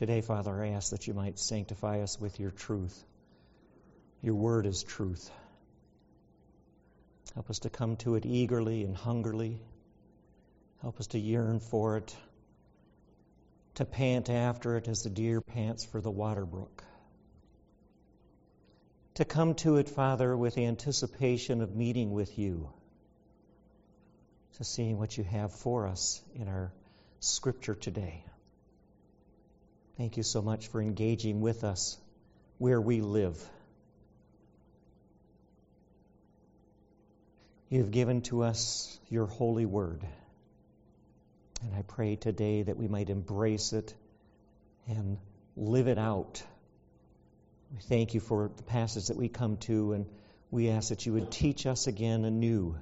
Today, Father, I ask that you might sanctify us with your truth. Your word is truth. Help us to come to it eagerly and hungrily. Help us to yearn for it, to pant after it as the deer pants for the water brook. To come to it, Father, with anticipation of meeting with you, to seeing what you have for us in our Scripture today. Thank you so much for engaging with us where we live. You've given to us your holy word. And I pray today that we might embrace it and live it out. We thank you for the passage that we come to, and we ask that you would teach us again anew.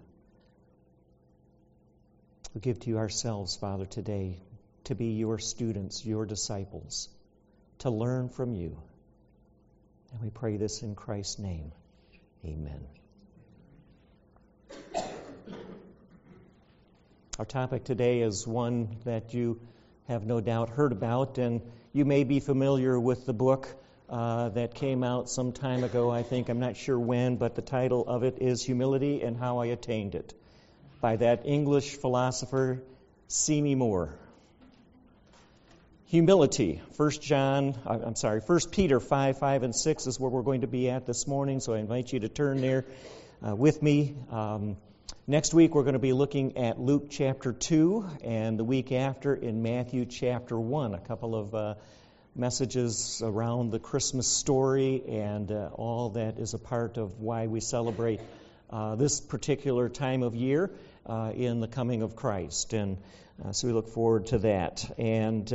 We give to you ourselves, Father, today to be your students, your disciples, to learn from you. And we pray this in Christ's name. Amen. Our topic today is one that you have no doubt heard about, and you may be familiar with the book that came out some time ago, I think. I'm not sure when, but the title of it is Humility and How I Attained It, by that English philosopher, Seymour Moore. Humility. 1 Peter 5, 5, and 6 is where we're going to be at this morning, so I invite you to turn there with me. Next week, we're going to be looking at Luke chapter 2, and the week after in Matthew chapter 1, a couple of messages around the Christmas story and all that is a part of why we celebrate this particular time of year in the coming of Christ. And so we look forward to that. And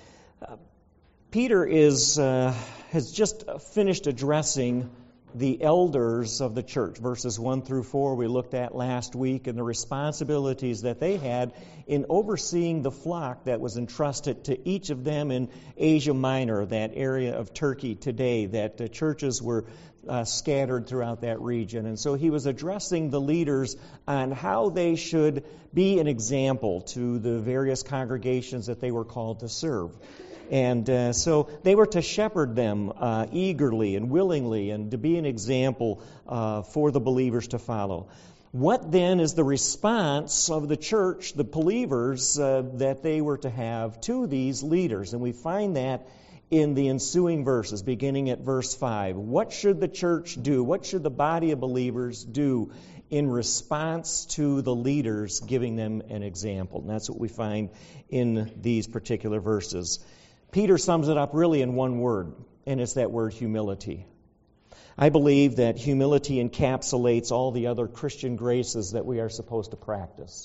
Peter has just finished addressing the elders of the church. Verses 1 through 4 we looked at last week, and the responsibilities that they had in overseeing the flock that was entrusted to each of them in Asia Minor, that area of Turkey today, that the churches were scattered throughout that region. And so he was addressing the leaders on how they should be an example to the various congregations that they were called to serve. And so they were to shepherd them eagerly and willingly, and to be an example for the believers to follow. What then is the response of the church, the believers, that they were to have to these leaders? And we find that in the ensuing verses, beginning at verse 5. What should the church do? What should the body of believers do in response to the leaders giving them an example? And that's what we find in these particular verses. Peter sums it up really in one word, and it's that word humility. I believe that humility encapsulates all the other Christian graces that we are supposed to practice.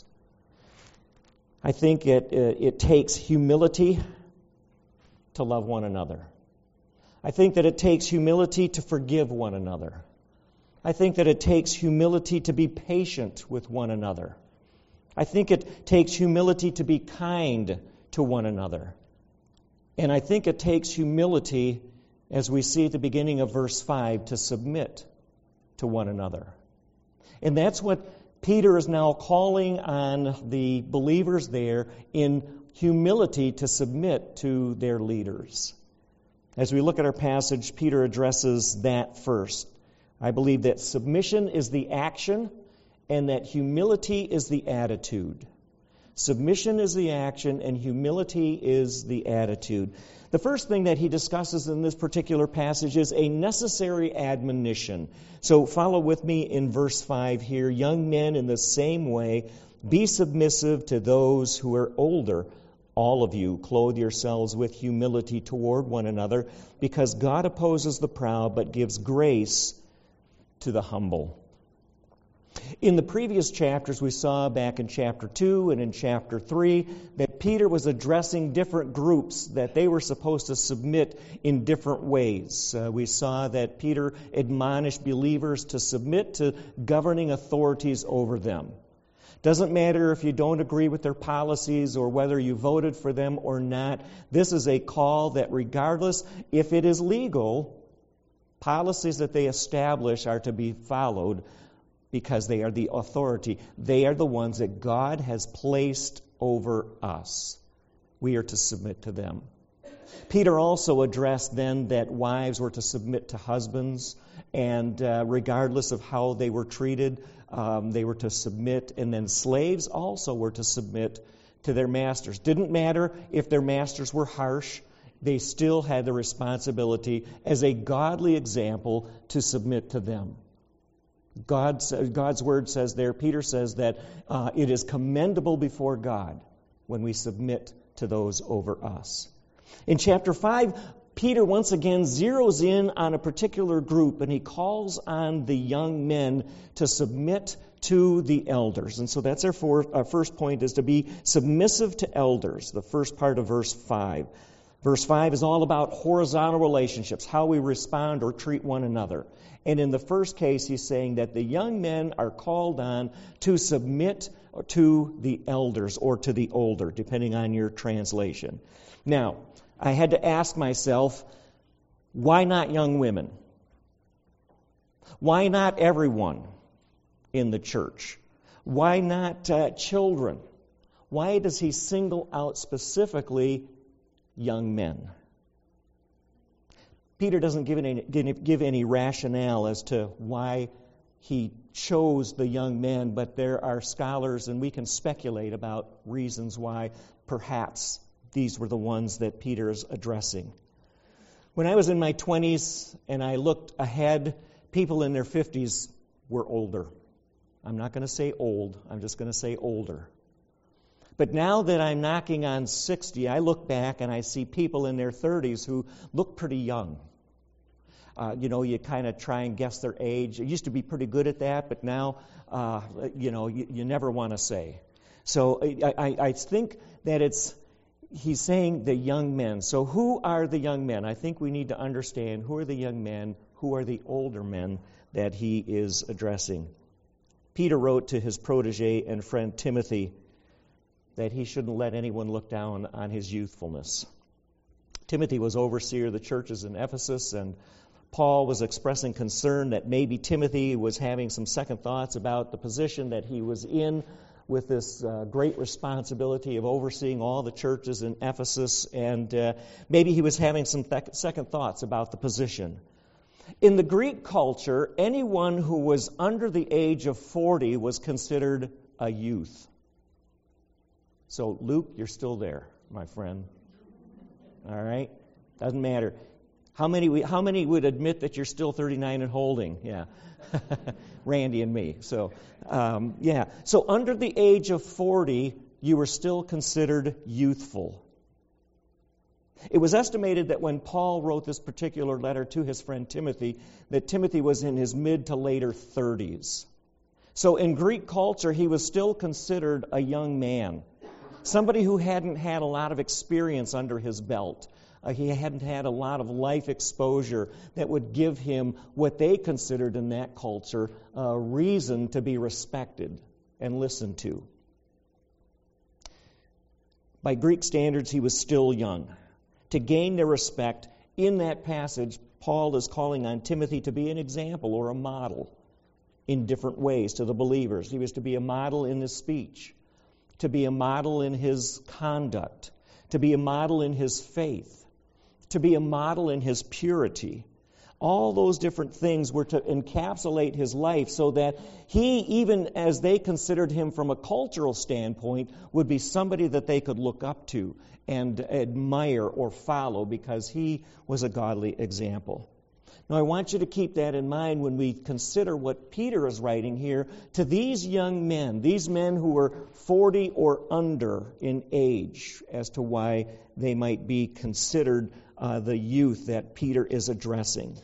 I think it takes humility to love one another. I think that it takes humility to forgive one another. I think that it takes humility to be patient with one another. I think it takes humility to be kind to one another. And I think it takes humility, as we see at the beginning of verse 5, to submit to one another. And that's what Peter is now calling on the believers there, in humility to submit to their leaders. As we look at our passage, Peter addresses that first. I believe that submission is the action and that humility is the attitude. Submission is the action and humility is the attitude. The first thing that he discusses in this particular passage is a necessary admonition. So follow with me in verse 5 here. Young men, in the same way, be submissive to those who are older. All of you, clothe yourselves with humility toward one another, because God opposes the proud but gives grace to the humble. In the previous chapters, we saw back in chapter 2 and in chapter 3 that Peter was addressing different groups that they were supposed to submit in different ways. We saw that Peter admonished believers to submit to governing authorities over them. Doesn't matter if you don't agree with their policies or whether you voted for them or not. This is a call that regardless if it is legal, policies that they establish are to be followed, because they are the authority. They are the ones that God has placed over us. We are to submit to them. Peter also addressed then that wives were to submit to husbands, and regardless of how they were treated, they were to submit. And then slaves also were to submit to their masters. Didn't matter if their masters were harsh, they still had the responsibility as a godly example to submit to them. God's word says there, Peter says that it is commendable before God when we submit to those over us. In chapter 5, Peter once again zeroes in on a particular group, and he calls on the young men to submit to the elders. And so that's our first point, is to be submissive to elders, the first part of verse 5. Verse 5 is all about horizontal relationships, how we respond or treat one another. And in the first case, he's saying that the young men are called on to submit to the elders or to the older, depending on your translation. Now, I had to ask myself, why not young women? Why not everyone in the church? Why not children? Why does he single out specifically young men? Peter doesn't give any rationale as to why he chose the young men, but there are scholars, and we can speculate about reasons why perhaps these were the ones that Peter is addressing. When I was in my 20s and I looked ahead, people in their 50s were older. I'm not going to say old, I'm just going to say older. But now that I'm knocking on 60, I look back and I see people in their 30s who look pretty young. You kind of try and guess their age. I used to be pretty good at that, but now, you never want to say. So I think that he's saying the young men. So who are the young men? I think we need to understand who are the young men, who are the older men that he is addressing. Peter wrote to his protege and friend Timothy that he shouldn't let anyone look down on his youthfulness. Timothy was overseer of the churches in Ephesus, and Paul was expressing concern that maybe Timothy was having some second thoughts about the position that he was in with this great responsibility of overseeing all the churches in Ephesus, and maybe he was having some second thoughts about the position. In the Greek culture, anyone who was under the age of 40 was considered a youth. So, Luke, you're still there, my friend. All right? Doesn't matter. How many would admit that you're still 39 and holding? Yeah. Randy and me. So, So under the age of 40, you were still considered youthful. It was estimated that when Paul wrote this particular letter to his friend Timothy, that Timothy was in his mid to later 30s. So in Greek culture, he was still considered a young man, somebody who hadn't had a lot of experience under his belt. He hadn't had a lot of life exposure that would give him what they considered in that culture a reason to be respected and listened to. By Greek standards, he was still young. To gain their respect, in that passage, Paul is calling on Timothy to be an example or a model in different ways to the believers. He was to be a model in his speech, to be a model in his conduct, to be a model in his faith, to be a model in his purity. All those different things were to encapsulate his life so that he, even as they considered him from a cultural standpoint, would be somebody that they could look up to and admire or follow because he was a godly example. Now, I want you to keep that in mind when we consider what Peter is writing here to these young men, these men who were 40 or under in age, as to why they might be considered the youth that Peter is addressing.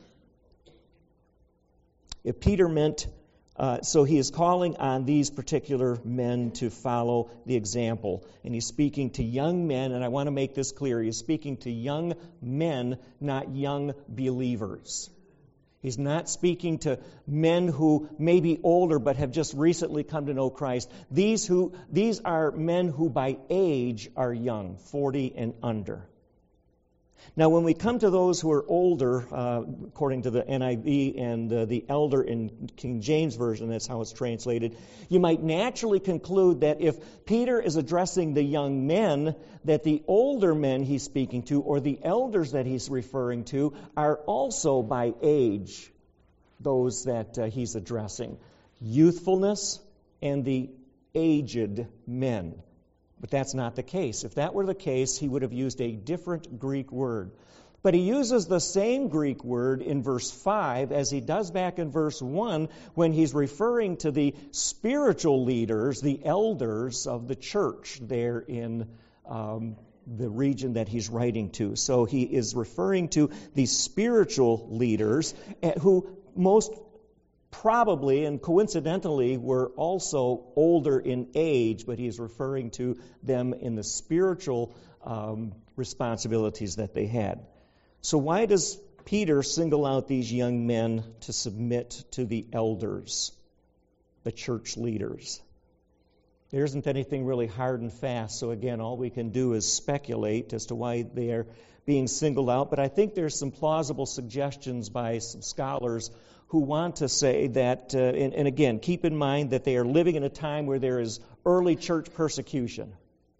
If Peter meant, so he is calling on these particular men to follow the example. And he's speaking to young men, and I want to make this clear. He's speaking to young men, not young believers. He's not speaking to men who may be older but have just recently come to know Christ. These are men who by age are young, 40 and under. Now, when we come to those who are older, according to the NIV and the elder in King James Version, that's how it's translated, you might naturally conclude that if Peter is addressing the young men, that the older men he's speaking to, or the elders that he's referring to, are also by age those that he's addressing. Youthfulness and the aged men. But that's not the case. If that were the case, he would have used a different Greek word. But he uses the same Greek word in verse 5 as he does back in verse 1 when he's referring to the spiritual leaders, the elders of the church there in the region that he's writing to. So he is referring to the spiritual leaders who most probably and coincidentally were also older in age, but he's referring to them in the spiritual responsibilities that they had. So why does Peter single out these young men to submit to the elders, the church leaders? There isn't anything really hard and fast, so again, all we can do is speculate as to why they are being singled out, but I think there's some plausible suggestions by some scholars who want to say that, and again, keep in mind that they are living in a time where there is early church persecution.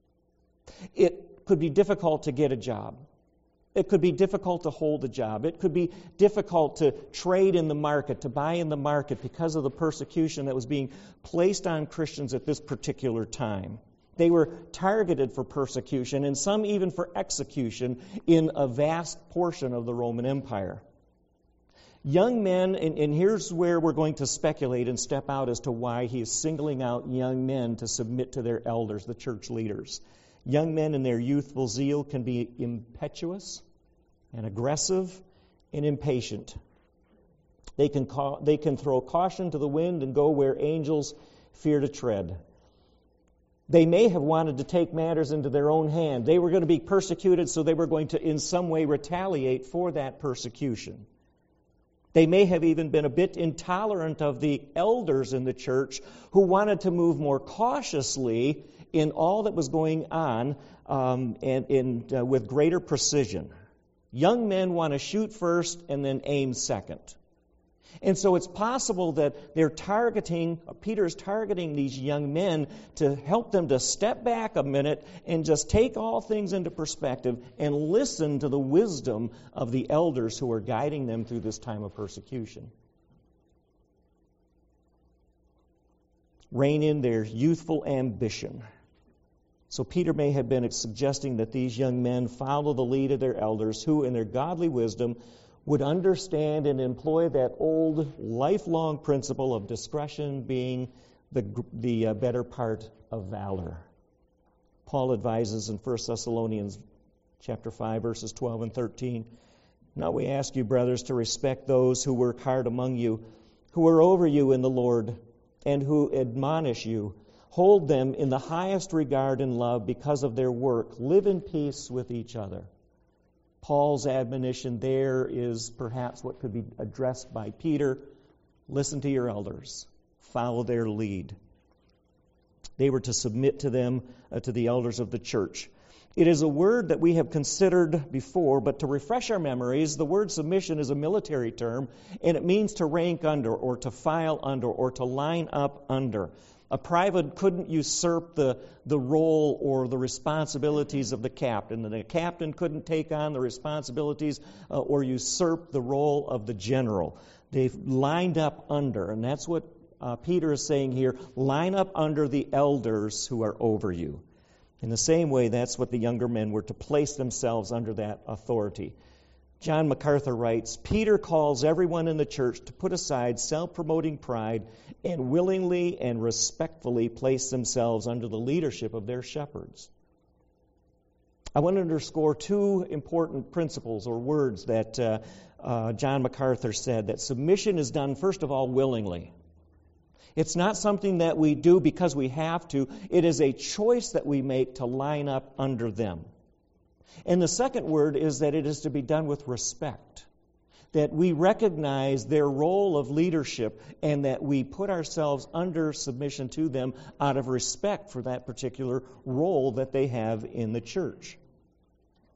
It could be difficult to get a job. It could be difficult to hold a job. It could be difficult to trade in the market, to buy in the market because of the persecution that was being placed on Christians at this particular time. They were targeted for persecution and some even for execution in a vast portion of the Roman Empire. Young men, and here's where we're going to speculate and step out as to why he is singling out young men to submit to their elders, the church leaders. Young men in their youthful zeal can be impetuous and aggressive and impatient. They can throw caution to the wind and go where angels fear to tread. They may have wanted to take matters into their own hand. They were going to be persecuted, so they were going to in some way retaliate for that persecution. They may have even been a bit intolerant of the elders in the church who wanted to move more cautiously in all that was going on and with greater precision. Young men want to shoot first and then aim second. And so it's possible that Peter's targeting these young men to help them to step back a minute and just take all things into perspective and listen to the wisdom of the elders who are guiding them through this time of persecution. Rein in their youthful ambition. So Peter may have been suggesting that these young men follow the lead of their elders who, in their godly wisdom, would understand and employ that old lifelong principle of discretion being the better part of valor. Paul advises in 1 Thessalonians chapter 5, verses 12 and 13, "Now we ask you, brothers, to respect those who work hard among you, who are over you in the Lord, and who admonish you. Hold them in the highest regard and love because of their work. Live in peace with each other." Paul's admonition there is perhaps what could be addressed by Peter. Listen to your elders. Follow their lead. They were to submit to them, to the elders of the church. It is a word that we have considered before, but to refresh our memories, the word submission is a military term, and it means to rank under, or to file under, or to line up under. A private couldn't usurp the role or the responsibilities of the captain, and the captain couldn't take on the responsibilities or usurp the role of the general. They've lined up under, and that's what Peter is saying here, line up under the elders who are over you. In the same way, that's what the younger men were to place themselves under that authority. John MacArthur writes, "Peter calls everyone in the church to put aside self-promoting pride and willingly and respectfully place themselves under the leadership of their shepherds." I want to underscore two important principles or words that John MacArthur said, that submission is done, first of all, willingly. It's not something that we do because we have to. It is a choice that we make to line up under them. And the second word is that it is to be done with respect, that we recognize their role of leadership and that we put ourselves under submission to them out of respect for that particular role that they have in the church.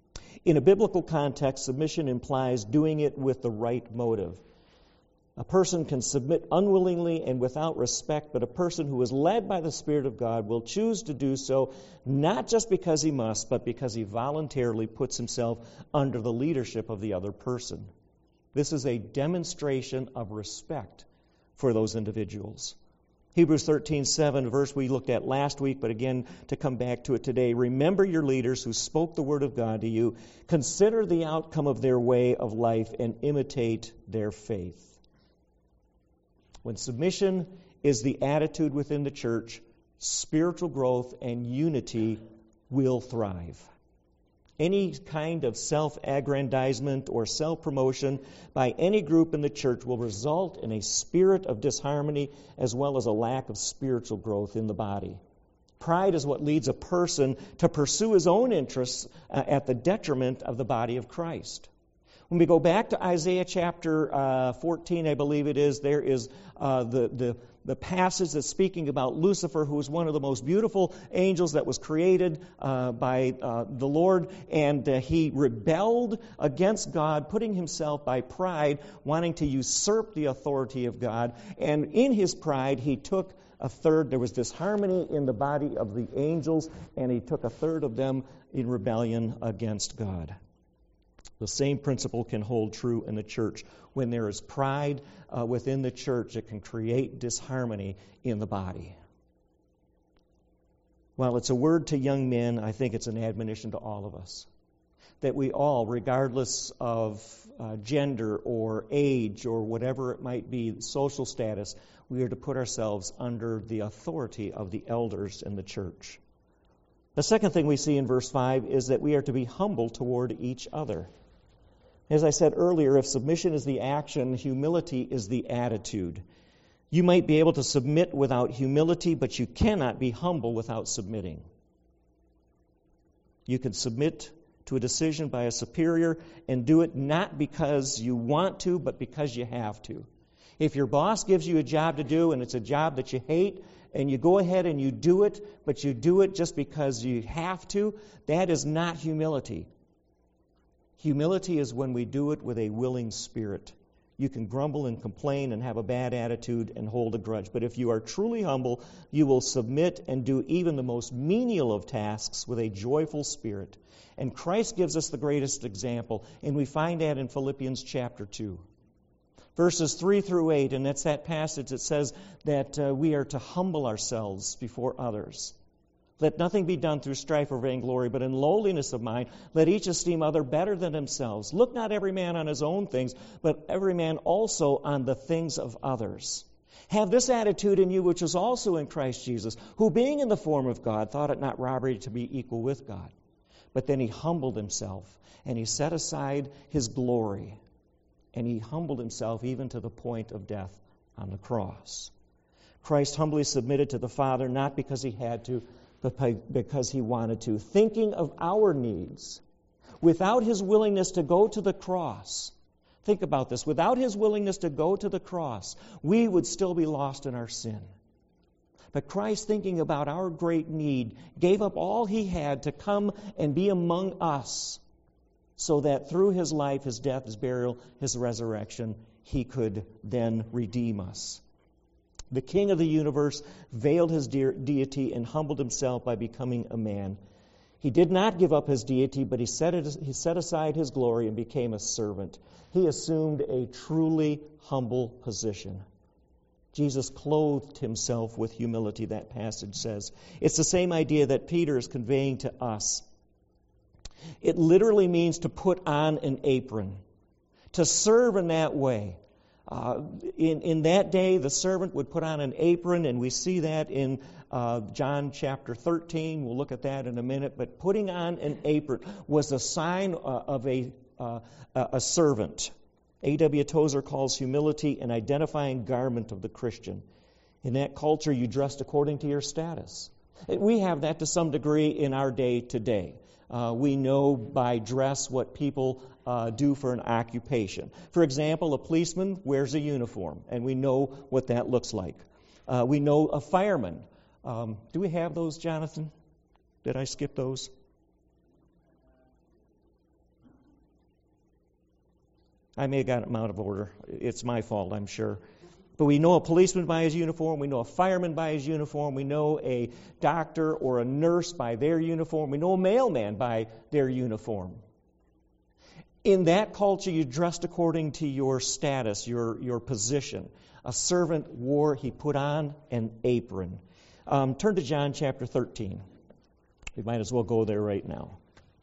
In a biblical context, submission implies doing it with the right motive. A person can submit unwillingly and without respect, but a person who is led by the Spirit of God will choose to do so not just because he must, but because he voluntarily puts himself under the leadership of the other person. This is a demonstration of respect for those individuals. Hebrews 13:7, verse we looked at last week, but again to come back to it today. Remember your leaders who spoke the word of God to you. Consider the outcome of their way of life and imitate their faith. When submission is the attitude within the church, spiritual growth and unity will thrive. Any kind of self-aggrandizement or self-promotion by any group in the church will result in a spirit of disharmony as well as a lack of spiritual growth in the body. Pride is what leads a person to pursue his own interests at the detriment of the body of Christ. When we go back to Isaiah chapter 14, I believe it is, there is the passage that's speaking about Lucifer, who is one of the most beautiful angels that was created by the Lord, and he rebelled against God, putting himself by pride, wanting to usurp the authority of God. And in his pride, he took a third. There was disharmony in the body of the angels, and he took a third of them in rebellion against God. The same principle can hold true in the church. When there is pride within the church, it can create disharmony in the body. While it's a word to young men, I think it's an admonition to all of us. That we all, regardless of gender or age or whatever it might be, social status, we are to put ourselves under the authority of the elders in the church. The second thing we see in verse 5 is that we are to be humble toward each other. As I said earlier, if submission is the action, humility is the attitude. You might be able to submit without humility, but you cannot be humble without submitting. You can submit to a decision by a superior and do it not because you want to, but because you have to. If your boss gives you a job to do and it's a job that you hate, and you go ahead and you do it, but you do it just because you have to, that is not humility. Humility is when we do it with a willing spirit. You can grumble and complain and have a bad attitude and hold a grudge. But if you are truly humble, you will submit and do even the most menial of tasks with a joyful spirit. And Christ gives us the greatest example, and we find that in Philippians chapter 2. Verses 3 through 8, and that's that passage that says that we are to humble ourselves before others. Let nothing be done through strife or vainglory, but in lowliness of mind, let each esteem other better than themselves. Look not every man on his own things, but every man also on the things of others. Have this attitude in you which was also in Christ Jesus, who being in the form of God, thought it not robbery to be equal with God. But then he humbled himself, and he set aside his glory, and he humbled himself even to the point of death on the cross. Christ humbly submitted to the Father, not because he had to, but because he wanted to, thinking of our needs. Without his willingness to go to the cross, think about this, without his willingness to go to the cross, we would still be lost in our sin. But Christ, thinking about our great need, gave up all he had to come and be among us, so that through his life, his death, his burial, his resurrection, he could then redeem us. The King of the universe veiled his deity and humbled himself by becoming a man. He did not give up his deity, but he set aside his glory and became a servant. He assumed a truly humble position. Jesus clothed himself with humility, that passage says. It's the same idea that Peter is conveying to us. It literally means to put on an apron, to serve in that way. In that day, the servant would put on an apron, and we see that in John chapter 13. We'll look at that in a minute. But putting on an apron was a sign of a servant. A.W. Tozer calls humility an identifying garment of the Christian. In that culture, you dressed according to your status. We have that to some degree in our day today. We know by dress what people do for an occupation. For example, a policeman wears a uniform, and we know what that looks like. We know a fireman. Do we have those, Jonathan? Did I skip those? I may have got them out of order. It's my fault, I'm sure. But we know a policeman by his uniform. We know a fireman by his uniform. We know a doctor or a nurse by their uniform. We know a mailman by their uniform. In that culture, you dressed according to your status, your position. A servant he put on an apron. Turn to John chapter 13. We might as well go there right now.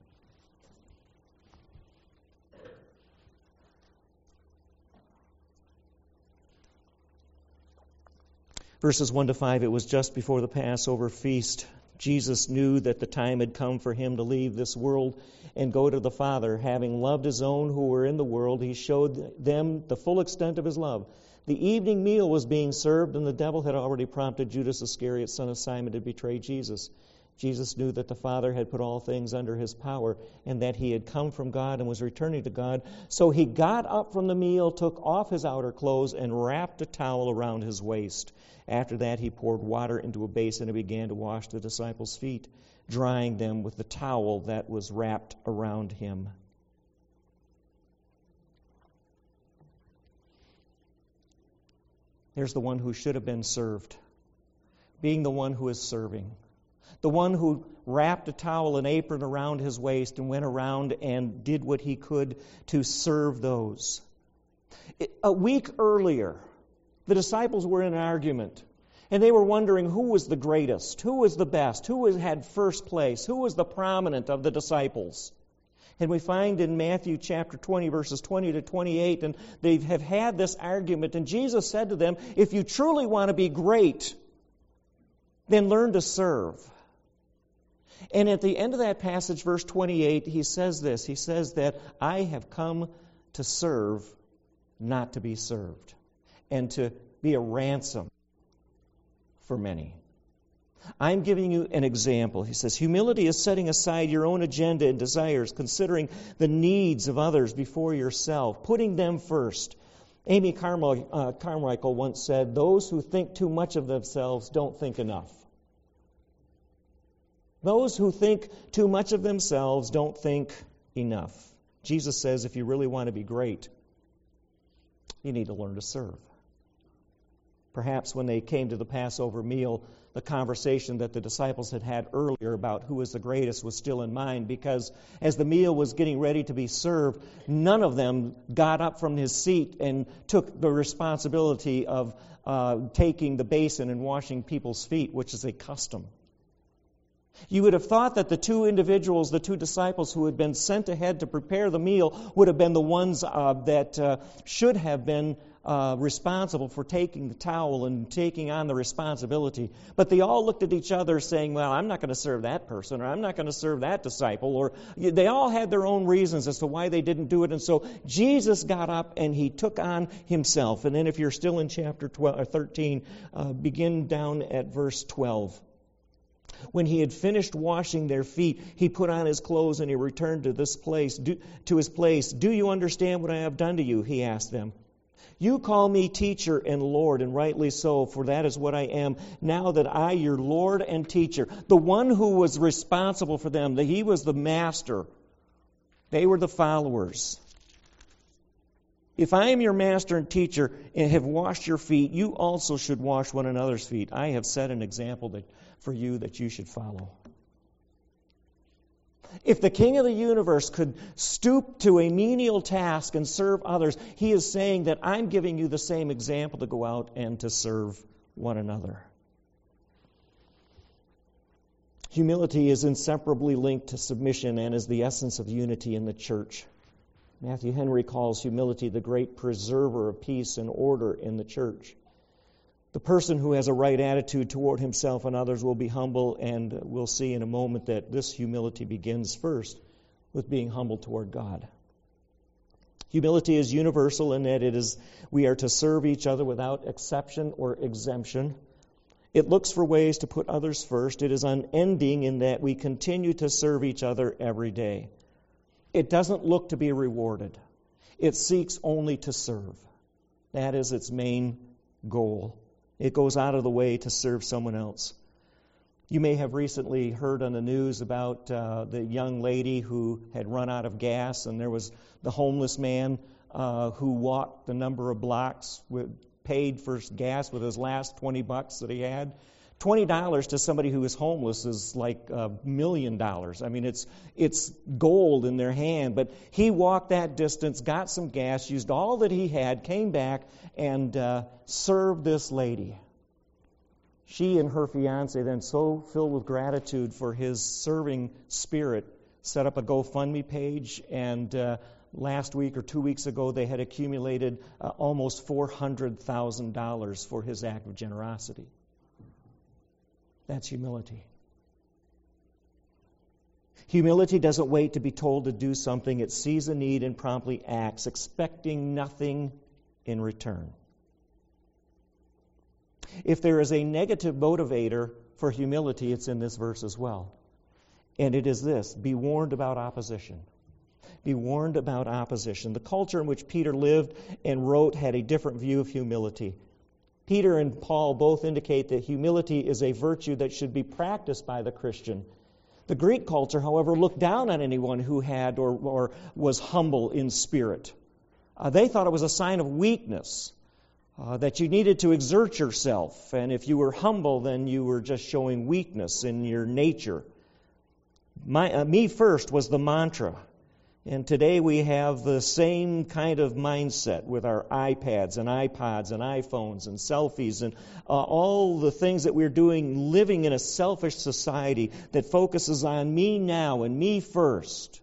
Verses 1 to 5, it was just before the Passover feast. Jesus knew that the time had come for him to leave this world and go to the Father. Having loved his own who were in the world, he showed them the full extent of his love. The evening meal was being served, and the devil had already prompted Judas Iscariot, son of Simon, to betray Jesus. Jesus knew that the Father had put all things under his power, and that he had come from God and was returning to God. So he got up from the meal, took off his outer clothes, and wrapped a towel around his waist. After that, he poured water into a basin and began to wash the disciples' feet, drying them with the towel that was wrapped around him. There's the one who should have been served, being the one who is serving. The one who wrapped a towel, an apron around his waist and went around and did what he could to serve those. A week earlier, the disciples were in an argument, and they were wondering who was the greatest, who was the best, who had first place, who was the prominent of the disciples. And we find in Matthew chapter 20, verses 20 to 28, and they have had this argument, and Jesus said to them, if you truly want to be great, then learn to serve. And at the end of that passage, verse 28, he says this. He says that I have come to serve, not to be served, and to be a ransom for many. I'm giving you an example. He says, humility is setting aside your own agenda and desires, considering the needs of others before yourself, putting them first. Amy Carmichael once said, those who think too much of themselves don't think enough. Those who think too much of themselves don't think enough. Jesus says if you really want to be great, you need to learn to serve. Perhaps when they came to the Passover meal, the conversation that the disciples had had earlier about who was the greatest was still in mind, because as the meal was getting ready to be served, none of them got up from his seat and took the responsibility of taking the basin and washing people's feet, which is a custom. You would have thought that the two individuals, the two disciples who had been sent ahead to prepare the meal, would have been the ones that should have been responsible for taking the towel and taking on the responsibility. But they all looked at each other saying, well, I'm not going to serve that person, or I'm not going to serve that disciple, or they all had their own reasons as to why they didn't do it. And so Jesus got up and he took on himself. And then if you're still in chapter 13, begin down at verse 12. When he had finished washing their feet, he put on his clothes and he returned to his place. Do you understand what I have done to you? He asked them. You call me teacher and Lord, and rightly so, for that is what I am. Now that I, your Lord and teacher, the one who was responsible for them, that he was the master, they were the followers. If I am your master and teacher and have washed your feet, you also should wash one another's feet. I have set an example for you that you should follow. If the King of the universe could stoop to a menial task and serve others, he is saying that I'm giving you the same example to go out and to serve one another. Humility is inseparably linked to submission and is the essence of unity in the church. Matthew Henry calls humility the great preserver of peace and order in the church. The person who has a right attitude toward himself and others will be humble, and we'll see in a moment that this humility begins first with being humble toward God. Humility is universal in that we are to serve each other without exception or exemption. It looks for ways to put others first. It is unending in that we continue to serve each other every day. It doesn't look to be rewarded. It seeks only to serve. That is its main goal. It goes out of the way to serve someone else. You may have recently heard on the news about the young lady who had run out of gas, and there was the homeless man who walked the number of blocks, paid for gas with his last $20 that he had. $20 to somebody who is homeless is like $1 million. I mean, it's gold in their hand. But he walked that distance, got some gas, used all that he had, came back, and served this lady. She and her fiance, then so filled with gratitude for his serving spirit, set up a GoFundMe page, and last week or 2 weeks ago, they had accumulated almost $400,000 for his act of generosity. That's humility. Humility doesn't wait to be told to do something. It sees a need and promptly acts, expecting nothing in return. If there is a negative motivator for humility, it's in this verse as well. And it is this: be warned about opposition. Be warned about opposition. The culture in which Peter lived and wrote had a different view of humility. Peter and Paul both indicate that humility is a virtue that should be practiced by the Christian. The Greek culture, however, looked down on anyone who had or was humble in spirit. They thought it was a sign of weakness, that you needed to exert yourself. And if you were humble, then you were just showing weakness in your nature. Me first was the mantra. And today we have the same kind of mindset with our iPads and iPods and iPhones and selfies and all the things that we're doing, living in a selfish society that focuses on me now and me first.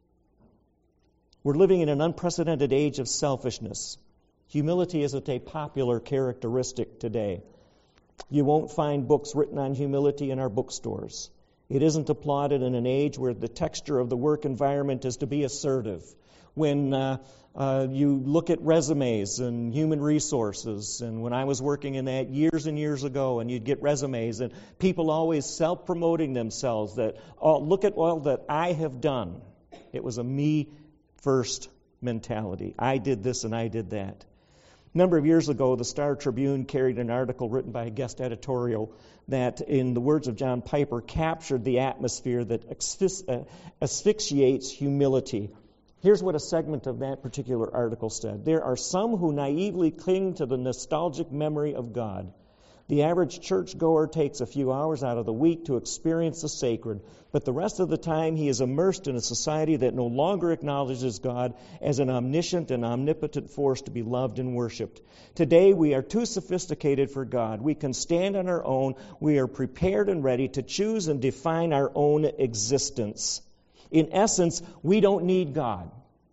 We're living in an unprecedented age of selfishness. Humility isn't a popular characteristic today. You won't find books written on humility in our bookstores. It isn't applauded in an age where the texture of the work environment is to be assertive. When you look at resumes and human resources, and when I was working in that years and years ago, and you'd get resumes, and people always self-promoting themselves that, oh, look at all that I have done. It was a me-first mentality. I did this and I did that. A number of years ago, the Star Tribune carried an article written by a guest editorial that, in the words of John Piper, captured the atmosphere that asphyxiates humility. Here's what a segment of that particular article said. There are some who naively cling to the nostalgic memory of God. The average churchgoer takes a few hours out of the week to experience the sacred, but the rest of the time he is immersed in a society that no longer acknowledges God as an omniscient and omnipotent force to be loved and worshipped. Today we are too sophisticated for God. We can stand on our own. We are prepared and ready to choose and define our own existence. In essence, we don't need God.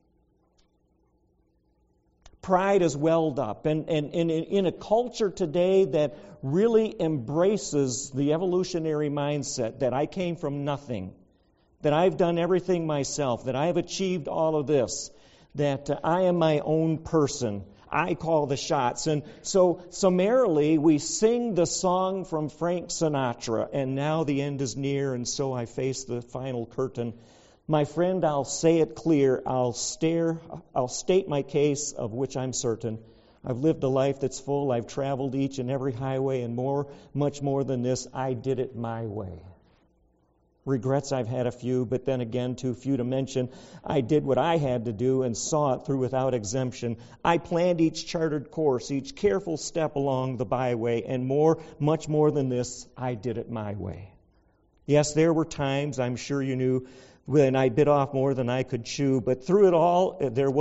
Pride is welled up. And in a culture today that really embraces the evolutionary mindset that I came from nothing, that I've done everything myself, that I have achieved all of this, that I am my own person, I call the shots. And so summarily we sing the song from Frank Sinatra, and now the end is near, and so I face the final curtain. My friend, I'll say it clear. I'll state my case, of which I'm certain. I've lived a life that's full. I've traveled each and every highway, and much more than this, I did it my way. Regrets, I've had a few, but then again, too few to mention. I did what I had to do and saw it through without exemption. I planned each chartered course, each careful step along the byway, and much more than this, I did it my way. Yes, there were times, I'm sure you knew, when I bit off more than I could chew, but through it all,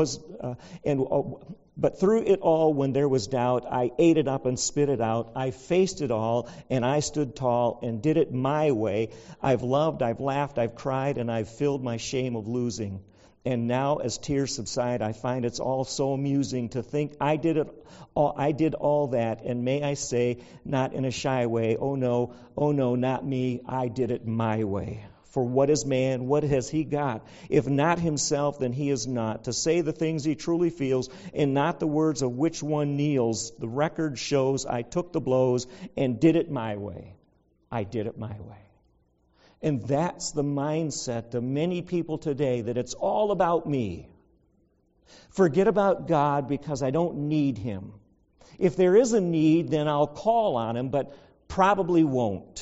when there was doubt, I ate it up and spit it out. I faced it all, and I stood tall and did it my way. I've loved, I've laughed, I've cried, and I've filled my shame of losing. And now, as tears subside, I find it's all so amusing to think I did all that, and may I say, not in a shy way, oh no, not me, I did it my way. For what is man? What has he got? If not himself, then he is not. To say the things he truly feels, and not the words of which one kneels, the record shows I took the blows and did it my way. I did it my way. And that's the mindset of many people today, that it's all about me. Forget about God because I don't need Him. If there is a need, then I'll call on Him, but probably won't.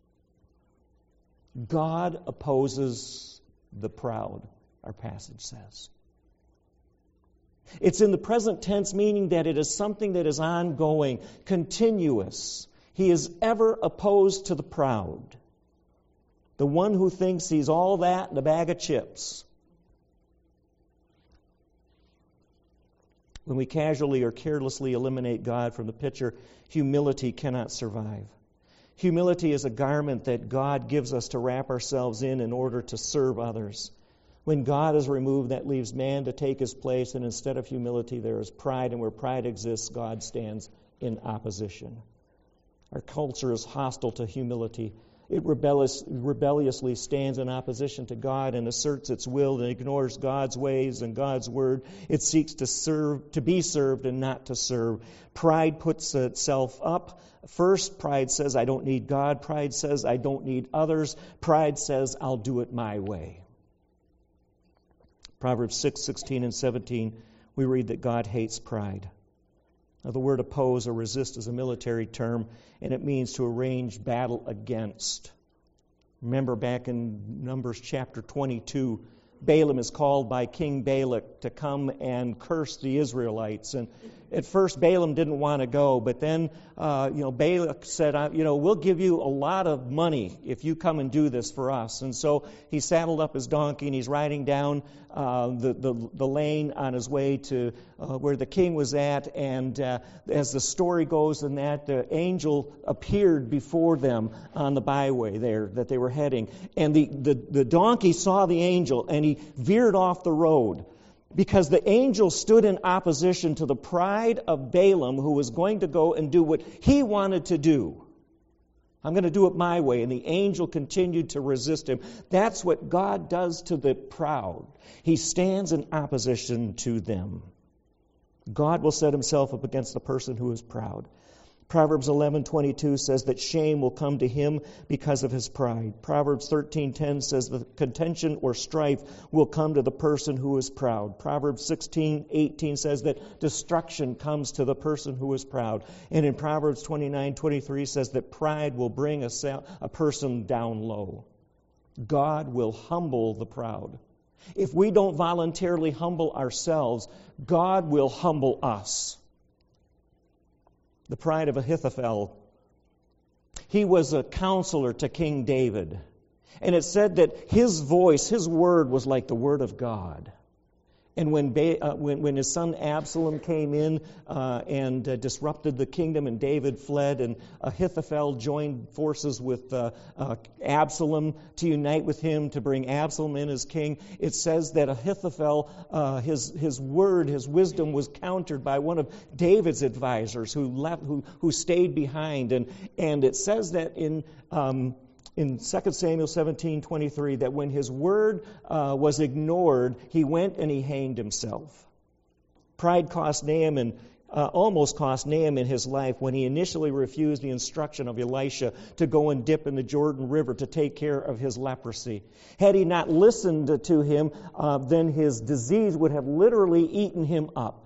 God opposes the proud, our passage says. It's in the present tense, meaning that it is something that is ongoing, continuous. He is ever opposed to the proud, the one who thinks he's all that in a bag of chips. When we casually or carelessly eliminate God from the picture, humility cannot survive. Humility is a garment that God gives us to wrap ourselves in order to serve others. When God is removed, that leaves man to take his place, and instead of humility, there is pride, and where pride exists, God stands in opposition. Our culture is hostile to humility. It rebelliously stands in opposition to God and asserts its will and ignores God's ways and God's word. It seeks to be served and not to serve. Pride puts itself up. First, pride says, I don't need God. Pride says, I don't need others. Pride says, I'll do it my way. Proverbs 6:16 and 17, we read that God hates pride. Now, the word oppose or resist is a military term, and it means to arrange battle against. Remember back in Numbers chapter 22, Balaam is called by King Balak to come and curse the Israelites. And at first, Balaam didn't want to go, but then, Balak said, we'll give you a lot of money if you come and do this for us. And so he saddled up his donkey and he's riding down the lane on his way to where the king was at. And as the story goes in that, the angel appeared before them on the byway there that they were heading. And the donkey saw the angel and he veered off the road, because the angel stood in opposition to the pride of Balaam, who was going to go and do what he wanted to do. I'm going to do it my way. And the angel continued to resist him. That's what God does to the proud. He stands in opposition to them. God will set himself up against the person who is proud. Proverbs 11:22 says that shame will come to him because of his pride. Proverbs 13:10 says that contention or strife will come to the person who is proud. Proverbs 16:18 says that destruction comes to the person who is proud. And in Proverbs 29:23 says that pride will bring a person down low. God will humble the proud. If we don't voluntarily humble ourselves, God will humble us. The pride of Ahithophel. He was a counselor to King David. And it said that his voice, his word, was like the word of God. And when his son Absalom came in and disrupted the kingdom and David fled, and Ahithophel joined forces with Absalom to unite with him to bring Absalom in as king, it says that Ahithophel, his word, his wisdom was countered by one of David's advisors who stayed behind. And it says that in 2 Samuel 17:23, that when his word was ignored, he went and he hanged himself. Pride almost cost Naaman his life when he initially refused the instruction of Elisha to go and dip in the Jordan River to take care of his leprosy. Had he not listened to him, then his disease would have literally eaten him up.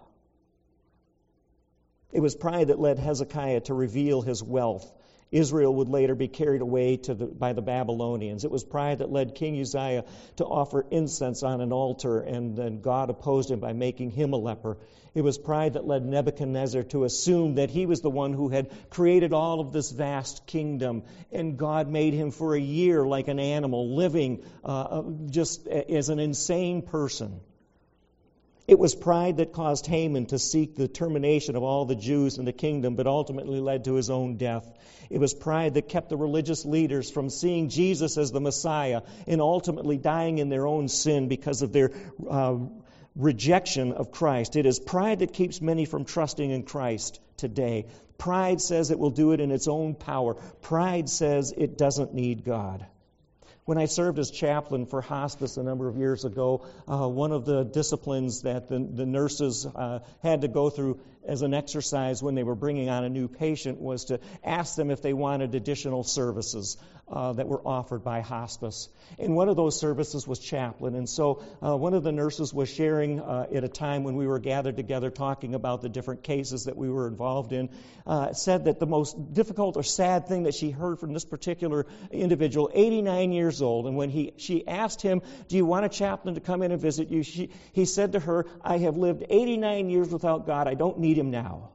It was pride that led Hezekiah to reveal his wealth. Israel would later be carried away by the Babylonians. It was pride that led King Uzziah to offer incense on an altar, and then God opposed him by making him a leper. It was pride that led Nebuchadnezzar to assume that he was the one who had created all of this vast kingdom, and God made him for a year like an animal, living just as an insane person. It was pride that caused Haman to seek the termination of all the Jews in the kingdom, but ultimately led to his own death. It was pride that kept the religious leaders from seeing Jesus as the Messiah and ultimately dying in their own sin because of their rejection of Christ. It is pride that keeps many from trusting in Christ today. Pride says it will do it in its own power. Pride says it doesn't need God. When I served as chaplain for hospice a number of years ago, one of the disciplines that the nurses had to go through as an exercise when they were bringing on a new patient was to ask them if they wanted additional services. that were offered by hospice. And one of those services was chaplain. And so one of the nurses was sharing at a time when we were gathered together talking about the different cases that we were involved in, said that the most difficult or sad thing that she heard from this particular individual, 89 years old, and when she asked him, do you want a chaplain to come in and visit you? He said to her, I have lived 89 years without God. I don't need him now.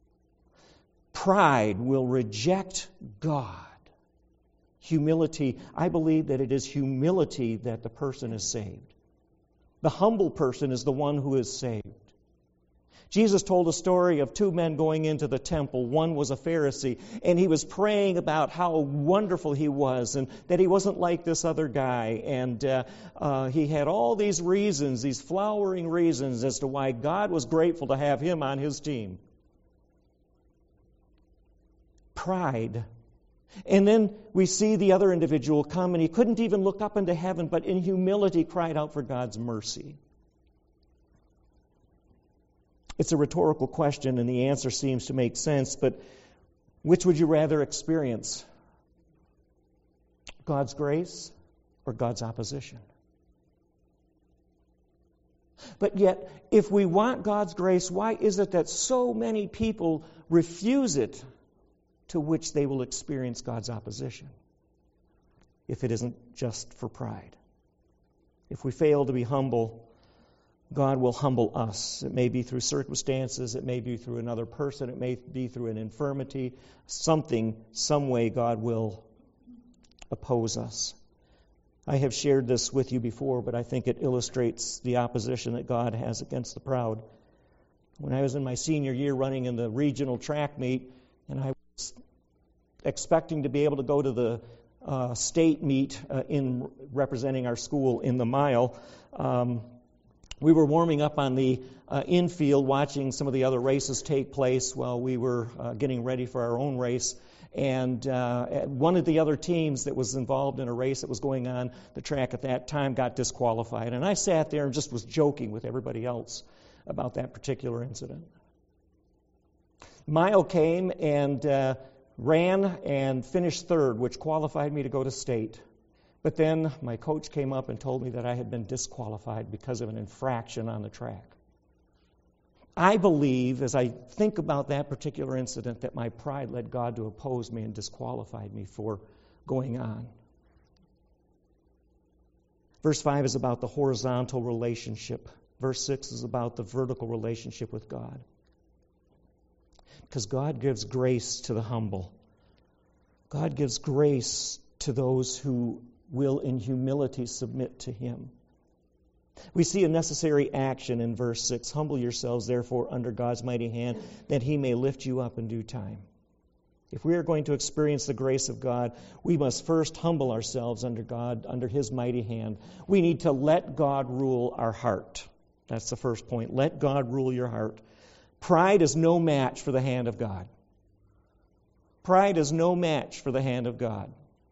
Pride will reject God. Humility, I believe that it is humility that the person is saved. The humble person is the one who is saved. Jesus told a story of two men going into the temple. One was a Pharisee, and he was praying about how wonderful he was and that he wasn't like this other guy. And he had all these reasons, these flowering reasons as to why God was grateful to have him on his team. Pride. And then we see the other individual come, and he couldn't even look up into heaven, but in humility cried out for God's mercy. It's a rhetorical question, and the answer seems to make sense, but which would you rather experience? God's grace or God's opposition? But yet, if we want God's grace, why is it that so many people refuse it, to which they will experience God's opposition, if it isn't just for pride? If we fail to be humble, God will humble us. It may be through circumstances, it may be through another person, it may be through an infirmity, some way God will oppose us. I have shared this with you before, but I think it illustrates the opposition that God has against the proud. When I was in my senior year running in the regional track meet, and I was expecting to be able to go to the state meet in representing our school in the mile, we were warming up on the infield, watching some of the other races take place while we were getting ready for our own race. And one of the other teams that was involved in a race that was going on the track at that time got disqualified. And I sat there and just was joking with everybody else about that particular incident. Mile came and ran and finished third, which qualified me to go to state. But then my coach came up and told me that I had been disqualified because of an infraction on the track. I believe, as I think about that particular incident, that my pride led God to oppose me and disqualified me for going on. Verse 5 is about the horizontal relationship. Verse 6 is about the vertical relationship with God. Because God gives grace to the humble. God gives grace to those who will in humility submit to Him. We see a necessary action in verse 6. Humble yourselves, therefore, under God's mighty hand, that He may lift you up in due time. If we are going to experience the grace of God, we must first humble ourselves under God, under His mighty hand. We need to let God rule our heart. That's the first point. Let God rule your heart. Pride is no match for the hand of God. Pride is no match for the hand of God.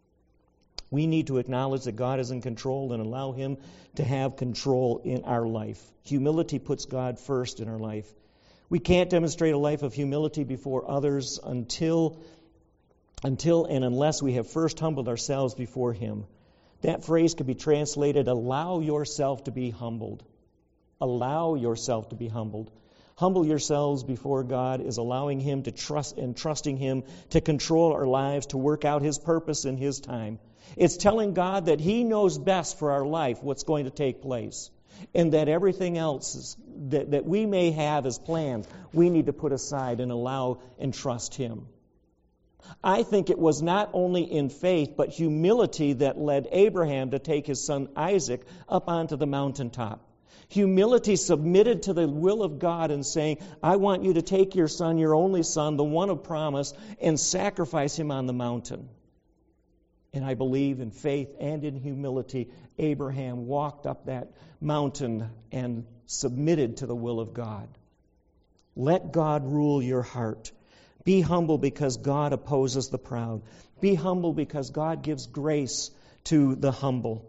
We need to acknowledge that God is in control and allow Him to have control in our life. Humility puts God first in our life. We can't demonstrate a life of humility before others until and unless we have first humbled ourselves before Him. That phrase could be translated, allow yourself to be humbled. Allow yourself to be humbled. Humble yourselves before God is allowing Him to trust and trusting Him to control our lives, to work out His purpose in His time. It's telling God that He knows best for our life what's going to take place, and that everything else that we may have as plans, we need to put aside and allow and trust Him. I think it was not only in faith, but humility that led Abraham to take his son Isaac up onto the mountaintop. Humility submitted to the will of God and saying, I want you to take your son, your only son, the one of promise, and sacrifice him on the mountain. And I believe in faith and in humility, Abraham walked up that mountain and submitted to the will of God. Let God rule your heart. Be humble because God opposes the proud. Be humble because God gives grace to the humble.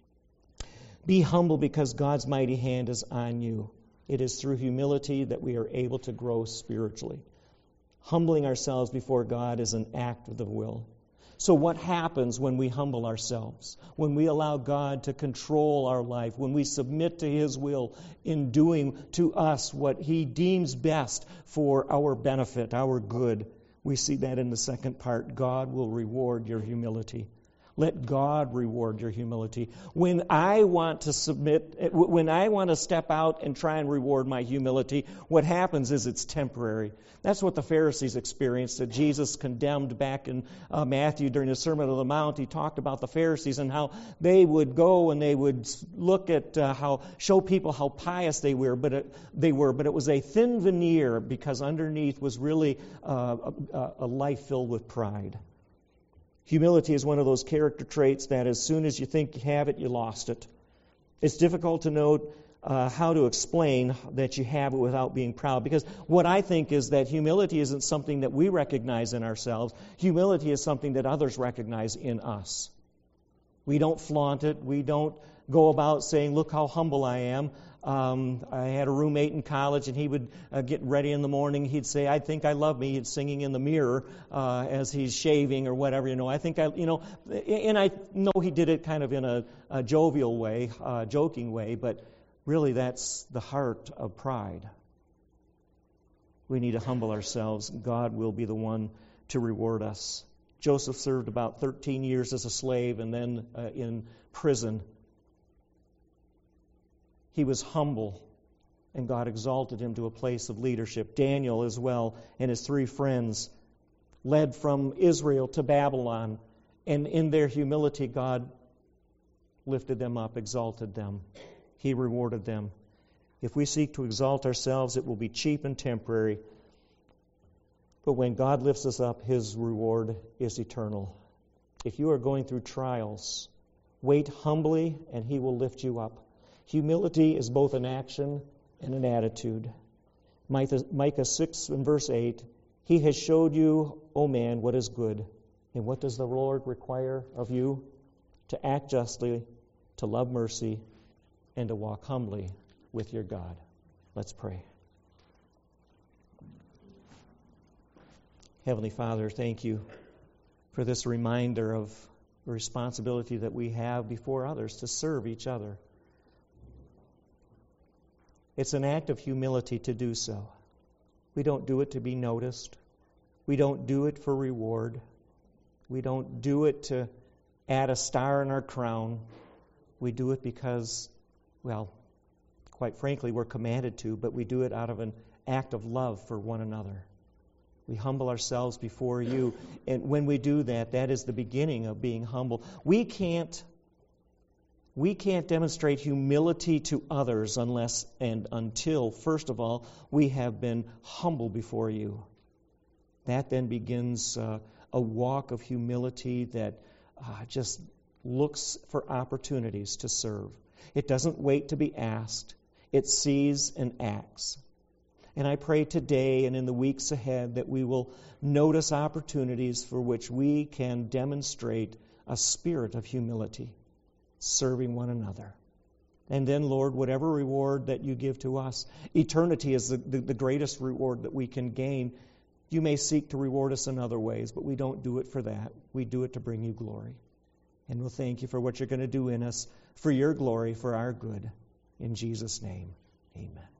Be humble because God's mighty hand is on you. It is through humility that we are able to grow spiritually. Humbling ourselves before God is an act of the will. So what happens when we humble ourselves? When we allow God to control our life? When we submit to His will in doing to us what He deems best for our benefit, our good? We see that in the second part. God will reward your humility. Let God reward your humility. When I want to step out and try and reward my humility, what happens is it's temporary. That's what the Pharisees experienced, that Jesus condemned back in Matthew during the Sermon on the Mount. He talked about the Pharisees and how they would go and they would look at show people how pious they were, but it was a thin veneer, because underneath was really a life filled with pride. Humility is one of those character traits that as soon as you think you have it, you lost it. It's difficult to know how to explain that you have it without being proud, because what I think is that humility isn't something that we recognize in ourselves. Humility is something that others recognize in us. We don't flaunt it. We don't go about saying, look how humble I am. I had a roommate in college, and he would get ready in the morning. He'd say, I think I love me. He's singing in the mirror as he's shaving or whatever. And I know he did it kind of in a jovial way, joking way, but really that's the heart of pride. We need to humble ourselves. God will be the one to reward us. Joseph served about 13 years as a slave and then in prison. He was humble, and God exalted him to a place of leadership. Daniel as well and his 3 friends led from Israel to Babylon, and in their humility, God lifted them up, exalted them. He rewarded them. If we seek to exalt ourselves, it will be cheap and temporary. But when God lifts us up, His reward is eternal. If you are going through trials, wait humbly, and He will lift you up. Humility is both an action and an attitude. Micah 6 and verse 8, He has showed you, O man, what is good. And what does the Lord require of you? To act justly, to love mercy, and to walk humbly with your God. Let's pray. Heavenly Father, thank you for this reminder of the responsibility that we have before others to serve each other. It's an act of humility to do so. We don't do it to be noticed. We don't do it for reward. We don't do it to add a star in our crown. We do it because, well, quite frankly, we're commanded to, but we do it out of an act of love for one another. We humble ourselves before you, and when we do that, that is the beginning of being humble. We can't demonstrate humility to others unless and until, first of all, we have been humble before you. That then begins a walk of humility that just looks for opportunities to serve. It doesn't wait to be asked. It sees and acts. And I pray today and in the weeks ahead that we will notice opportunities for which we can demonstrate a spirit of humility, serving one another. And then, Lord, whatever reward that you give to us, eternity is the greatest reward that we can gain. You may seek to reward us in other ways, but we don't do it for that. We do it to bring you glory. And we'll thank you for what you're going to do in us, for your glory, for our good. In Jesus' name, amen.